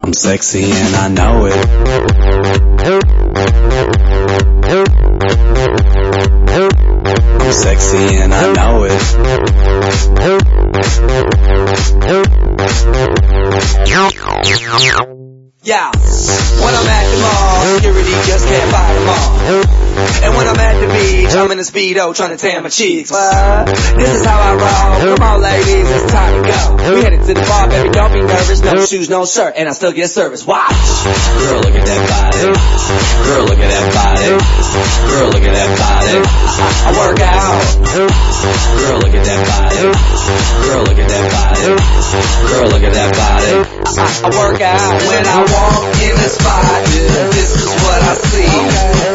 I'm sexy and I know it. I'm sexy and I know it. Yeah, when I'm at the mall, security just can't fight them all. And when I'm at the beach, I'm in a Speedo trying to tan my cheeks. This is how I roll. Come on ladies, it's time to go. We headed to the bar, baby, don't be nervous. No shoes, no shirt, and I still get service. Watch. Girl, look at that body. Girl, look at that body. Girl, look at that body. I work out. Girl, look at that body. Girl, look at that body. Girl, look at that body. I work out when I walk in the spot. This is what I see.